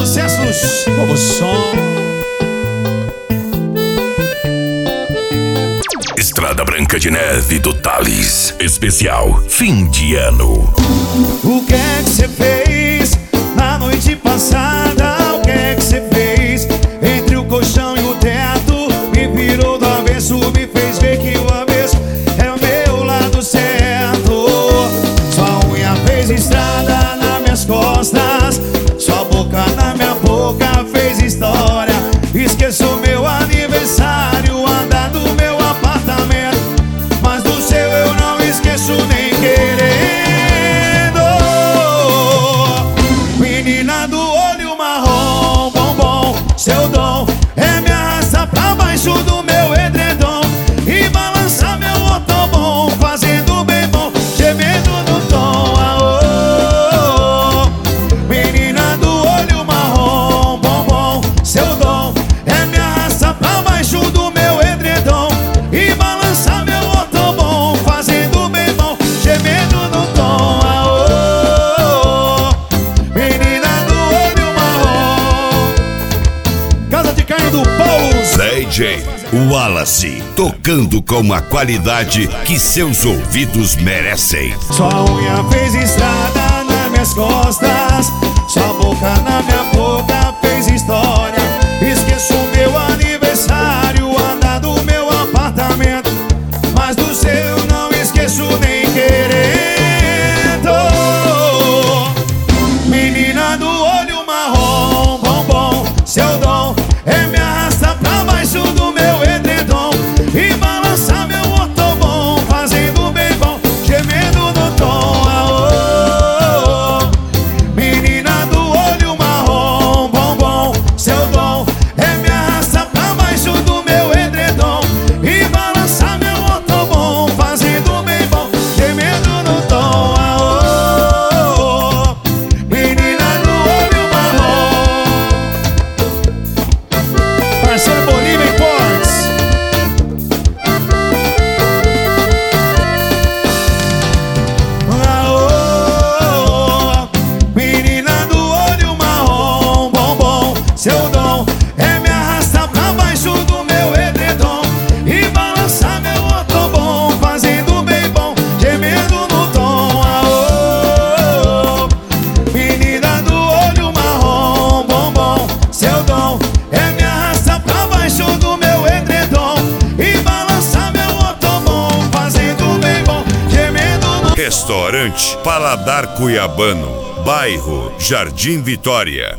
sucessos, novo som. Estrada Branca de Neve do Thalles. Especial fim de ano. O que é que você fez na noite passada? O que é que você fez entre o colchão e o teto? Me virou do avesso, me fez ver que o avesso é o meu lado certo. Sua unha fez estrada nas minhas costas, sua boca na minha boca fez história. Esqueço meu aniversário, andar do meu apartamento, mas do seu eu não esqueço nem querendo. Menina do olho marrom, bombom, seu dom é me arrastar pra baixo do meu edredom e balançar meu otobom, fazendo bem bom, gemendo no tom. Aô, menina do olho marrom, bombom, seu dom é me arrastar pra baixo do meu edredom e balançar meu otobom, fazendo bem bom, gemendo no tom. Aô, menina do olho marrom. Casa de carne do Paulo DJ Wallace, tocando com a qualidade que seus ouvidos merecem. Sua unha fez estrada nas minhas costas, sua boca na minha boca fez história. Esqueço meu aniversário, andar do meu apartamento, mas do seu não esqueço nem querendo. Menina do olho marrom, bombom, seu dom é me arrastar pra baixo do meu edredom e balançar meu otobom, fazendo bem bom, gemendo no tom. Aô, menina do olho marrom, bombom, seu dom é me arrastar pra baixo do meu edredom e balançar meu otobom, fazendo bem bom, gemendo no tom. Aô, menina do olho marrom. Parceiro Bolívia Imports. Aô, menina do olho marrom, bombom, seu dom é me arrastar pra baixo do meu edredom e balançar meu otobom, fazendo bem bom, gemendo no tom. Aô, menina do olho marrom, bombom, seu dom é me arrastar pra baixo do meu edredom e balançar meu otobom, fazendo bem bom, gemendo no Restaurante Paladar Cuiabano, bairro Jardim Vitória.